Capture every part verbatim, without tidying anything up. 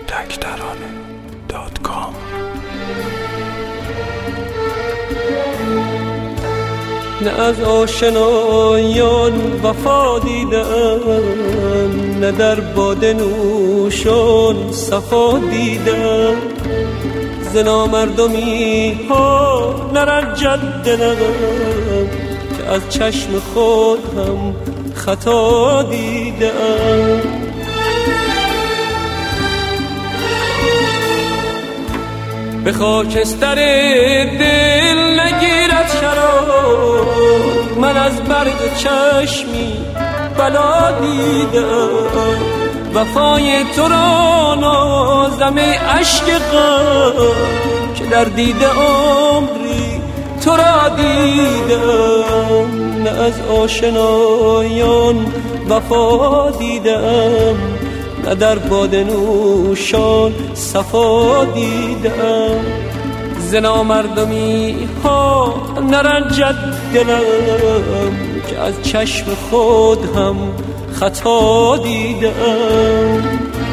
تکترانه دات کام. نه از آشنایان وفا دیدم، نه در باده نوشان صفا دیدم. ز نامردمی ها نرنجد دلم که از چشم خود هم خطا دیدم. به خاکستر دل نگیرد شراب، من از برق چشمی بلا دیدم. وفای تو را نازم ای عشق غم که در دیده عمری تو را دیدم. نه از آشنایان وفا دیدم، نه در باده نوشان صفا دیدم. ز نامردمی ها نرنجد دلم که از چشم خود هم خطا دیدم.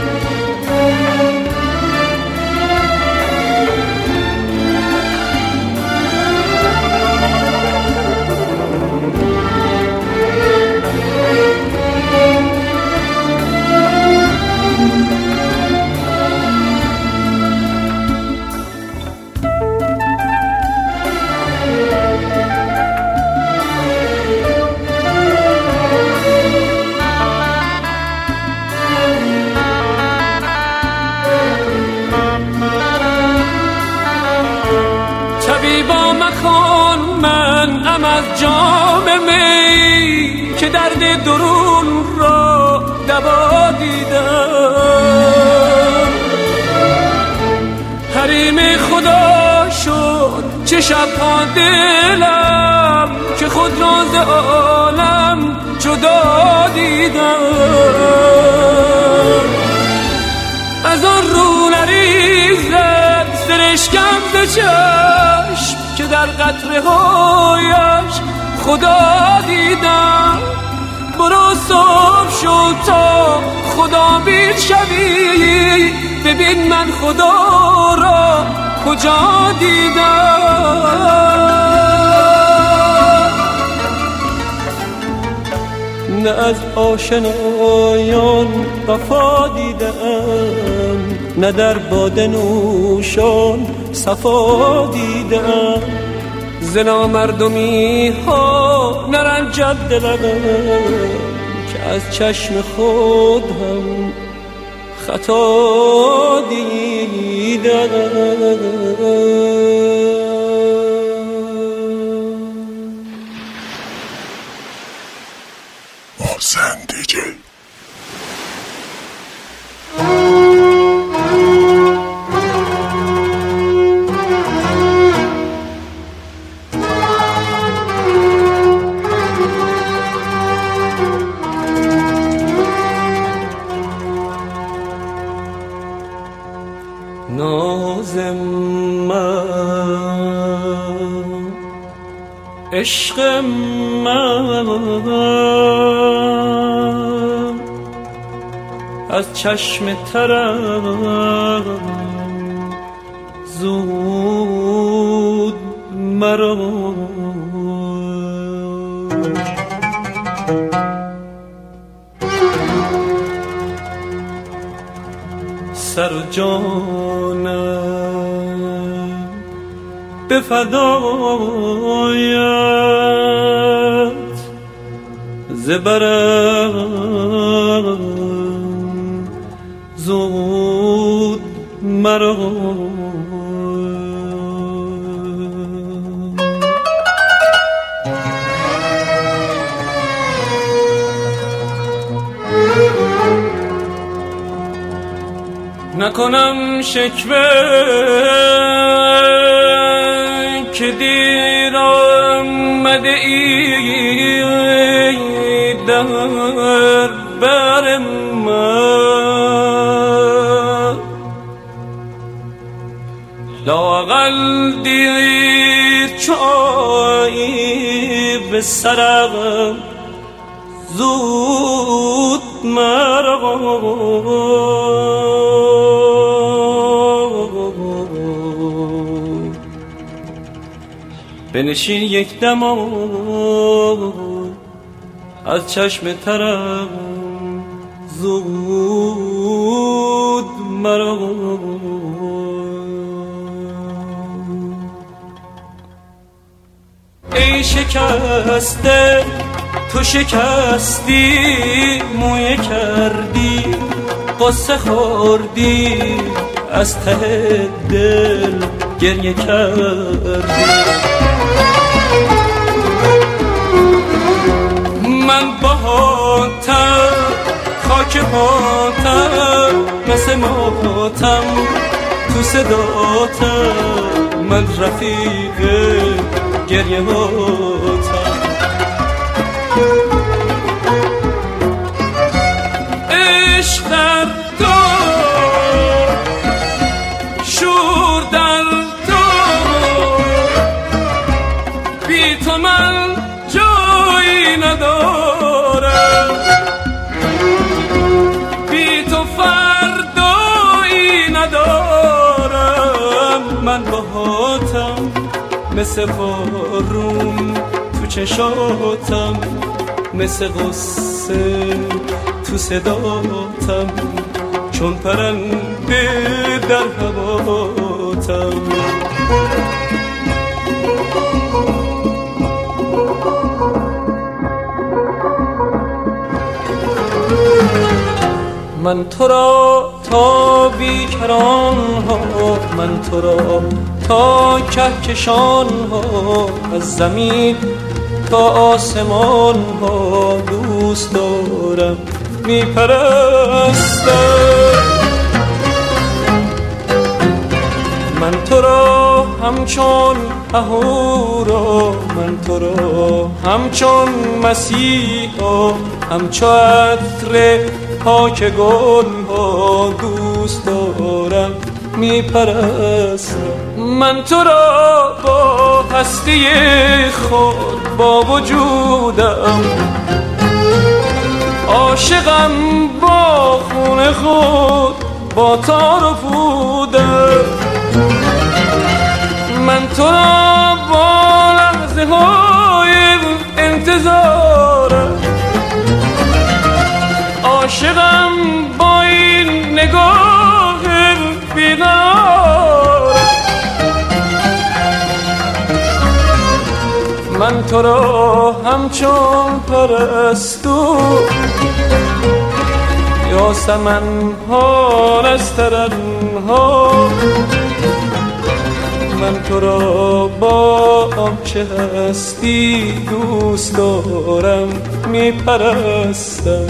طبیبا مخوان من ام از جام می که درد درون را دوا دیدم. حریم خدا شد چه شبها دلم که خود را ز عالم جدا دیدم. از آن رو نریزد سرشکم ز چشم که در قطره هایش خدا دیدم. برو صبح شد تا خدا بین شوی، ببین من خدا را کجا دیدم. نه از آشنایان وفا دیدم، نه در باده نوشان صفا دیدم. ز نامردمی ها نرنجد دلم که از چشم خود هم خطا دیدم. محسن دیجی. نازم من عشق من از چشم ترم زود مرا سر و جانم به فدایت زبرم زود مرا نکنم شکوه که دیر آمده ای در بر من، لااقل دیر چایی به سرم زود مرا بنشین یک دم از چشم ترم زود مرا. ای شکسته تو شکستی، مویه کردی قصه خوردی، از ته دل گریه کردی. من باهاتم خاک پاتم، مثل ماتم تو صداتم، من رفیق گریه هاتم. عشق در تو، شور در تو، بی تو من جایی ندارم، بی تو فردایی ندارم. من باهاتم مثل بارون تو چشاتم، مثل غصه تو صداتم، چون پرنده در هواتم. من تو را تا بیکران ها، من تو را تا کهکشان ها، از زمین تا آسمان ها دوست دارم، میپرستم. من تو را همچون اهورا، من تو را همچون مسیحا، همچون عطر پاک گل ها دوست دارم، میپرستم. من تو را با هستی خود، با وجودم عاشقم، با خون خود، با تار و پودم. من تو را با لحظه های انتظارم، عاشقم با این نگاه بی‌قرار. من تو را همچون پرستو، یاسمن ها نسترن ها، من تو را با آنچه هستی دوست دارم، میپرستم.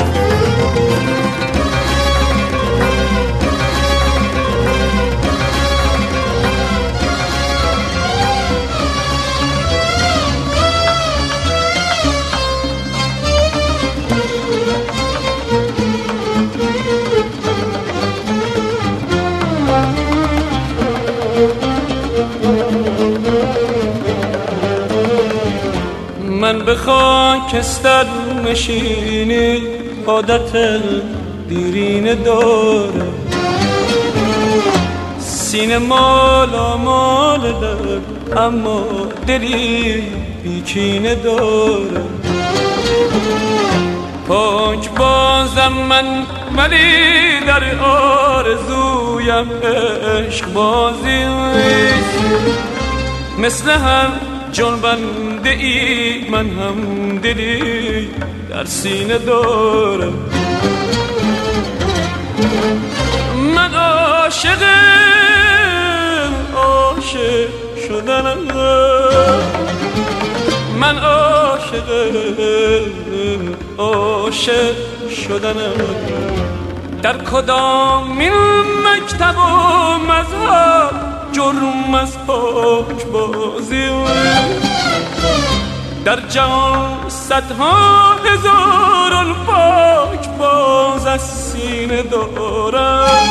من به خاکستر نشینی عادت دیرینه دارم، سینه مالا مال دارم، اما دلی بیکینه دارم. پاک بازم من ولی در آرزویم عشق بازی، مثل هر جنبنده ای من هم دلی در سینه دارم. من عاشق عاشق شدنم، من عاشق عاشق شدنم. در کدام این مکتب و مذهب جرم از پاک بازی، در جهان صدها هزاران پاک باز از سینه دارم.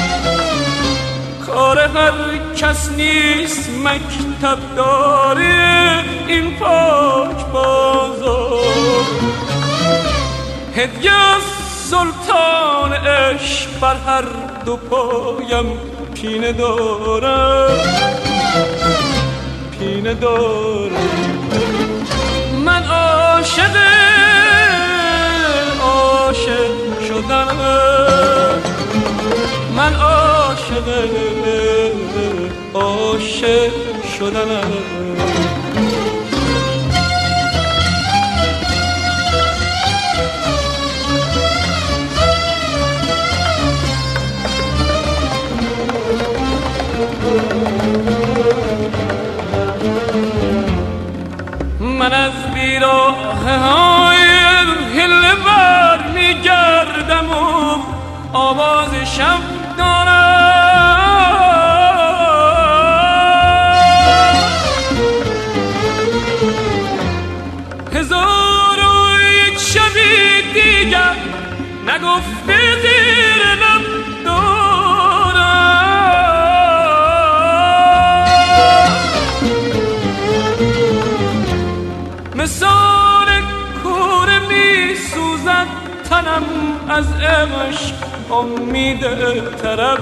کار هر کس نیست مکتب داره این پاک بازار، هدیه از سلطان عشق بر هر دو پایم پینه دارم، کینه دارم. من عاشق عاشق شدنم، من عاشق عاشق شدنم. من از بیراه های هله بر می گردم و آواز شب دارم. هزار و یک شبی دیگر نگفته زیر لب مثال کوره می سوزد تنم از عشق، امید طرب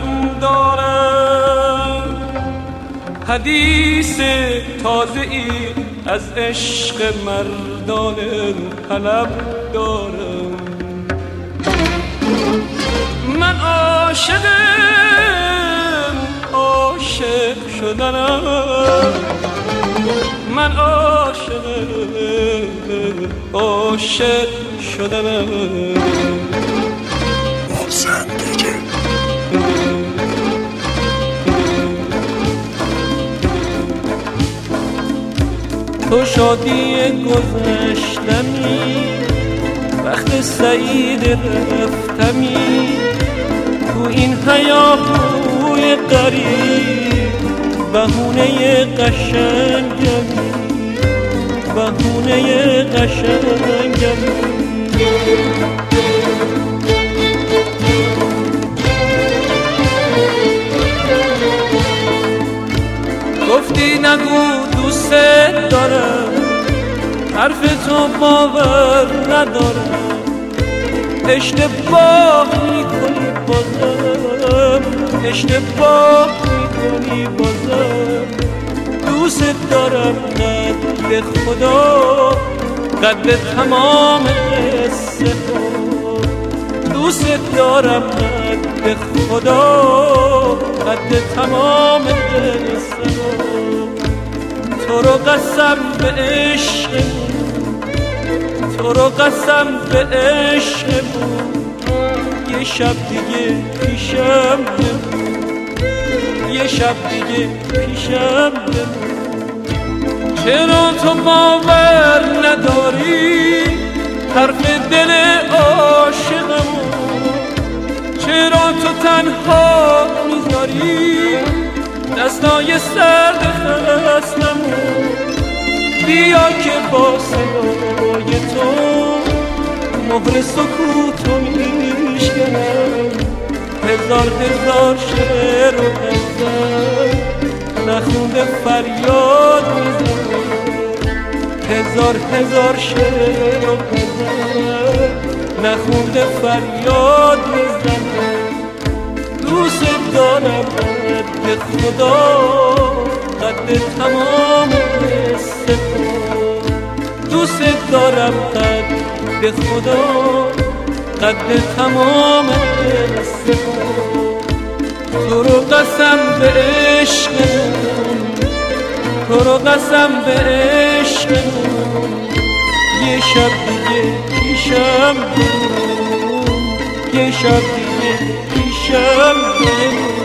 دارم. حدیث تازه ای از عشق مردان حلب دارم. من عاشقم عاشق شدنم، من عاشق عاشق شدنم. زندگی تو شادی گذشتمی، وقت سعید رفتمی، تو این هیاهوی غریب بهونه قشنگمی، بهونه قشنگمی. گفتی نگو دوست دارم، حرف تو باور ندارم. اشتباه میکنی بازم، اشتباه میکنی بازم. دوست دارم قد خدا، قد تمام قصه ها. دوست دارم قد خدا، قد تمام قصه ها. تو رو قسم به عشقمون، تو رو قسم به عشقمون. یه شب دیگه پیشم بمون، یه شب دیگه پیشم بمون. چرا تو باور نداری حرف دل عاشقمون؟ چرا تو تنها میذاری دستای سرد خستمون؟ بیا که با صدای تو مهر سکوتو میشکنم. هزار هزار شعر و غزل نخونده فریاد میزنم. هزار هزار شعر و غزل نخونده فریاد میزنم. دوست دارم قد خدا، قد تمام قصه ها. دوست دارم قد خدا، قد تمام قصه ها. تو رو قسم به عشقمون، تو رو قسم به عشقمون. یه شب دیگه پیشم بمون، یه شب دیگه پیشم بمون.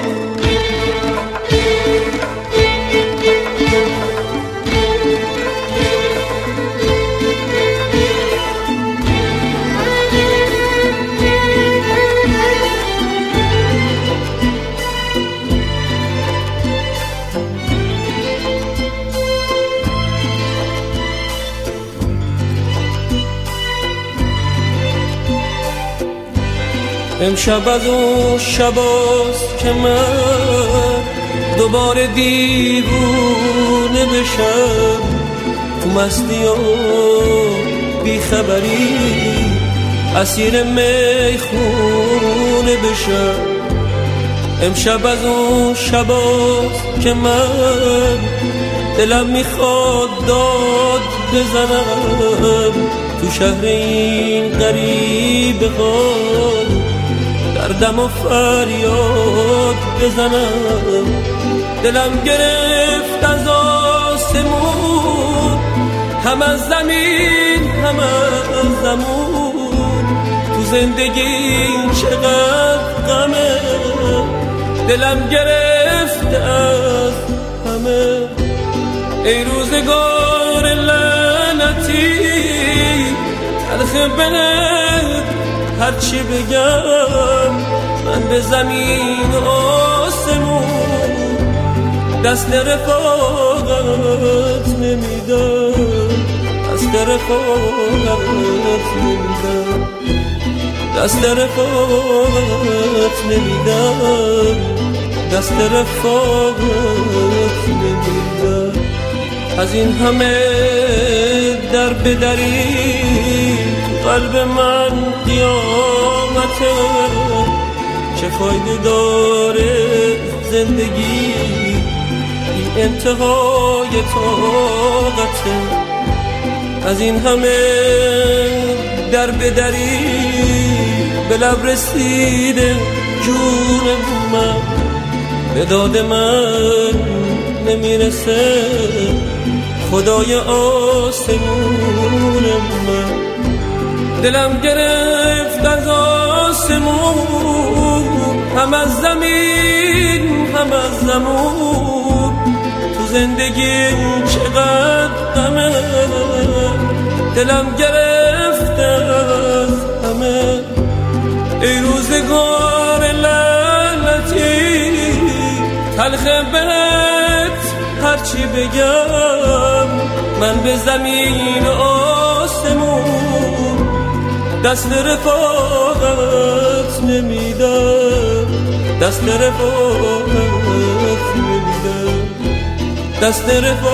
امشب از اون شباست که من دوباره دیوونه بشم. تو مستی و بیخبری اسیر میخونه بشم. امشب از اون شباست که من دلم میخواد داد بزنم تو شهر این غریب حال، دردم و فریاد بزنم. دلم گرفت از آسمون، هم از زمین هم از زمون، تو زندگی چقدر غمه. دلم گرفت از همه، ای روزگار لعنتی، تلخ بلد هرچی بگم من به زمین و آسمون دست رفاقت نمیدم، دست رفاقت نمیدم، دست رفاقت نمیدم، دست رفاقت نمیدم. از این همه در بدری قلب من قیامته، چه فایده داره زندگی، این انتهای طاقته. از این همه در بدری به لب رسیده جون من، به داد من نمیرسه خدای آسمون من. دلم گرفت از آسمون، هم از زمین هم از زمون، تو زندگی چقدر غمه. دلم گرفت از همه، ای روزگار لعنتی، تلخ بهت هرچی بگم من به زمین و آسمون دست رفاقت نمیدم، دست رفاقت نمیدم، دست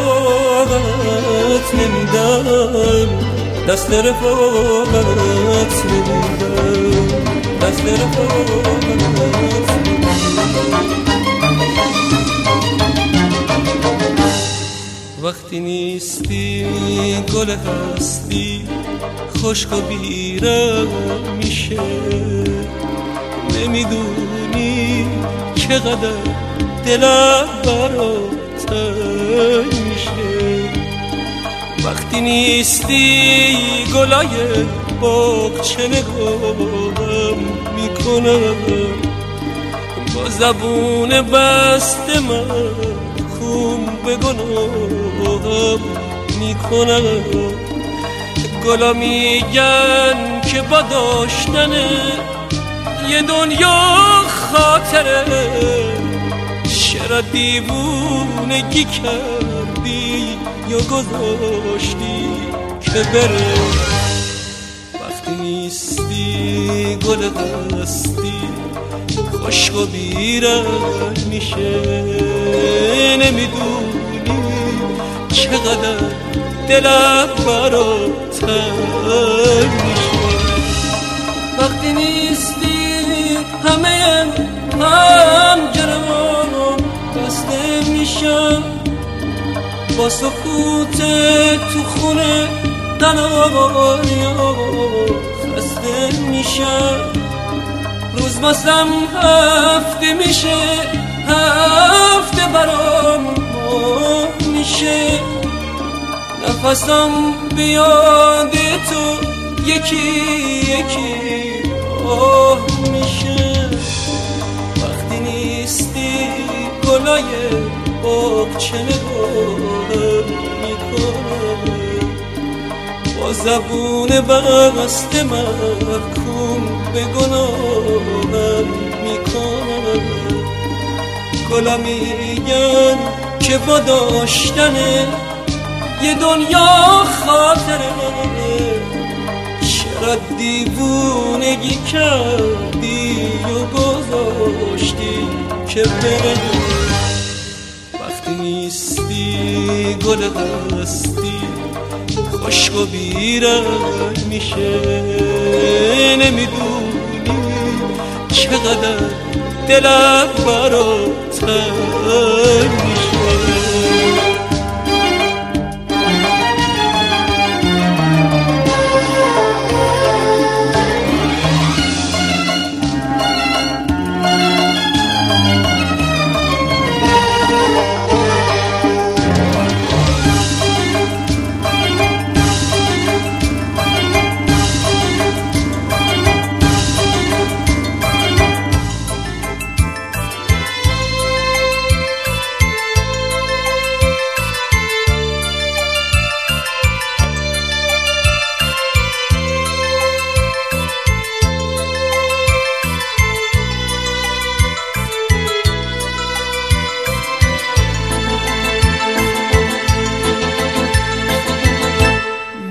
رفاقت نمیدم، دست رفاقت نمیدم، دست رفاقت نمیدم. وقتی نیستی گل هستی، خشک و بیرم میشه، نمیدونی چقدر دلم برات تنگ میشه. وقتی نیستی گلای باغچه نگاهم میکنم، با زبون بسته من خون به گناهم میکنم. گلا میگن که با داشتن یه دنیا خاطره، چرا دیوونگی کردی یا گذاشتی که بره. وقتی نیستی گل هستی، خشک و بیرنگ میشه، نمیدونی چقدر دلم برات تنگ میشه. وقتی نیستی همه پنجره‌ام بسته میشم، با سکوت تو خونه دنیا خسته میشم. روز واسم هفته میشه، هفته برام ماه میشه، نفسم بیاد تو یکی یکی آه میشه. وقتی نیستی گلای باغچه نگاهم میکنم، با زبون بسته محکوم به گناهم میکنم. گلا میگن که با داشتن یه دنیا خاطره، چرا دیوونگی کردی و گذاشتی که بره. وقتی نیستی گل هستی، خشک و بیرنگ میشه، نمیدونی چقدر دلم برات تنگ میشه.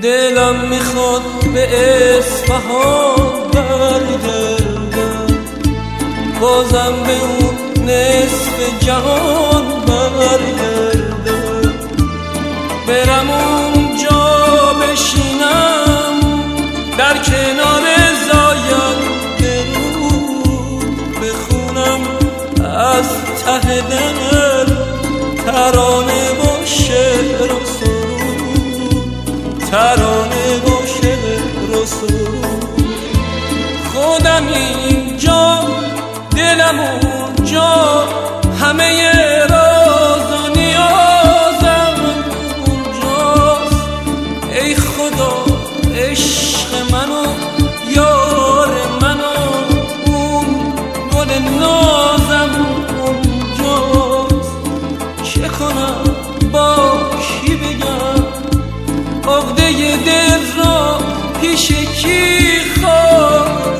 دلم میخواد به اصفهان برگردم، بازم به اون نصف جهان برگردم، برم اونجا بشینم در کنار زاینده رود، بخونم از ته دل ترانه و شعر و سرود، ترانه و شعر و سرود. خودم اینجا دلم اونجا، همه راز و نیازم اونجاست. ای خدا عشق منو یار منو، اون گل نازم اونجاست. چه کنم با کی بگم عقده دل را پیش کی خواهم،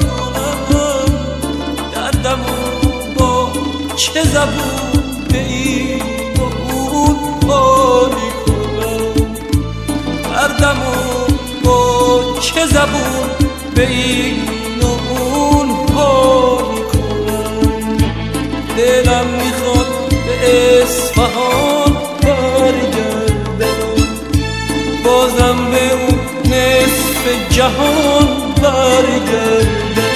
دردمو با چه زبون به این و اون حالی کنم، دردمو با چه زبون به این و اون حالی کنم. دلم میخواد به اصفهان برگردم، بازم به اون نصف جهان برگردم.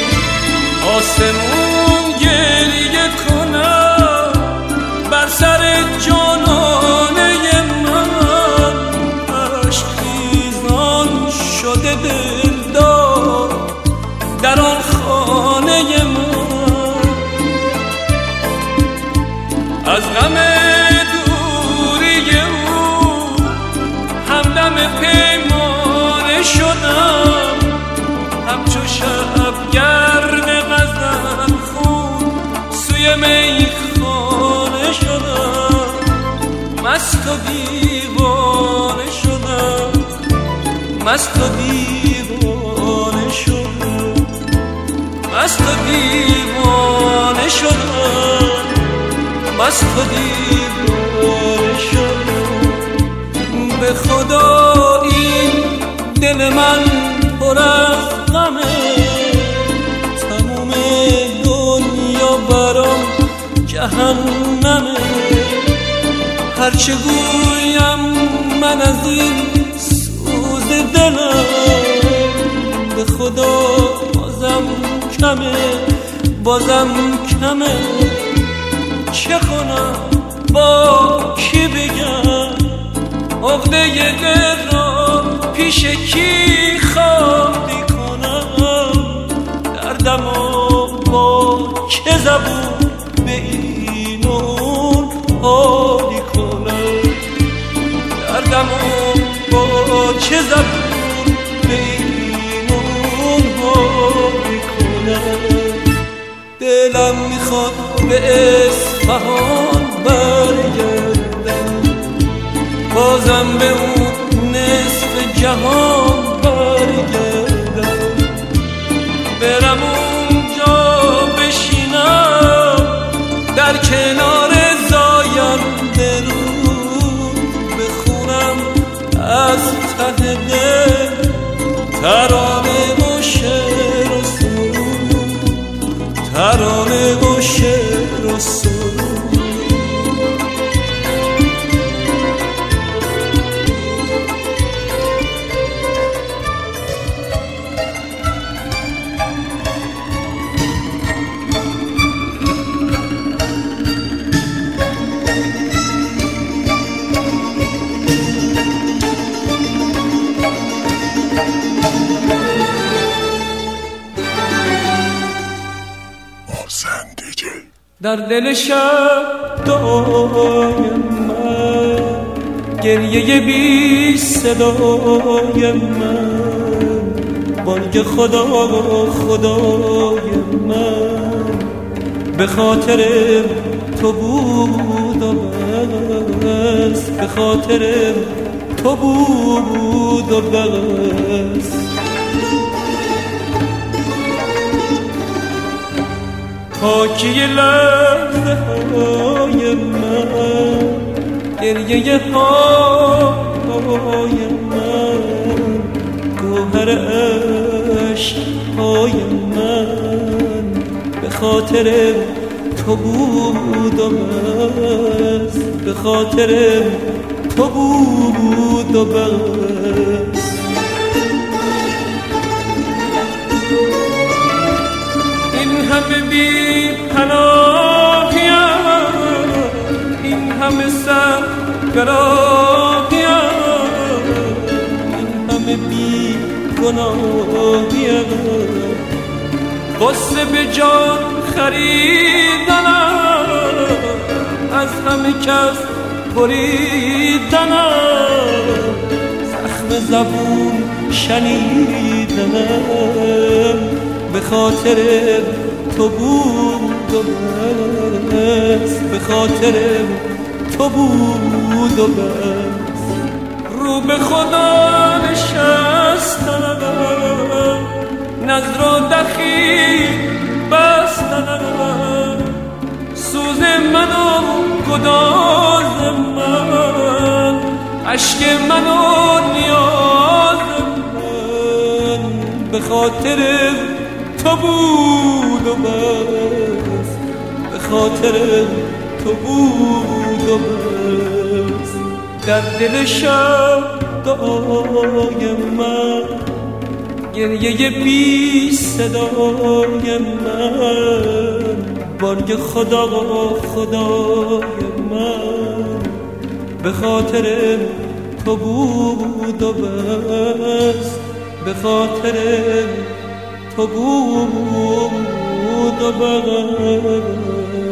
آسمون گریه کنم بر سر جانانه من، عشق خیزان شده دلدار در آن خانه من. از غم دوری او همدم پیمانه شدم، همچو شبگرد غزل خون سوی میخانه شدم. مست و دیوانه شدم، مست و دیوانه شدم، مست و دیوانه شدم، مست و دیوانه شدم. به خدا این دل من پر از غمه، تموم دنیا برام جهنمه. هرچه گویم من از این سوز دلم، به خدا بازم کمه، بازم کمه. چه کنم با کی بگم عقده دل را پیش کی خالی کنم، دردمو با چه زبون به این و اون حالی کنم، دردمو با چه زبون به این و اون حالی کنم. دلم میخواد به اصفهان برگردم، بازم به اون نصف جهان برگردم، برم اونجا بشینم در کنار زاینده رود، بخونم از ته دل ترانه و شعر و سرود، ترانه و شعر و سرود. در دل شب دعای من، گریه بی صدای من، بانگ خدا خدای من، به خاطر تو بود و بس، به خاطر تو بود و بس. پاکی لحظه های من، گریه های من، گوهر عشقهای من به خاطر تو بود و بس، به خاطر تو بود و بس. این همه بی پناهیم، این همه سر براهیم، این همه بی گناهیم، قصه به جان خریدنم، از همه کس بریدنم، زخم زبون شنیدنم، به خاطر تو بود و بس، به خاطر تو بود و بس. رو به خدا نشستنم، نظر و دخی بستنم، سوز من و گداز من، عشق من و نیاز من، به خاطر تو بود و بس، به خاطر تو بود و بس. در دل شب دعای من، گریه بی صدای من، بانگ خدا خدای من، به خاطر تو بود و بس، به خاطر تو بود و بس.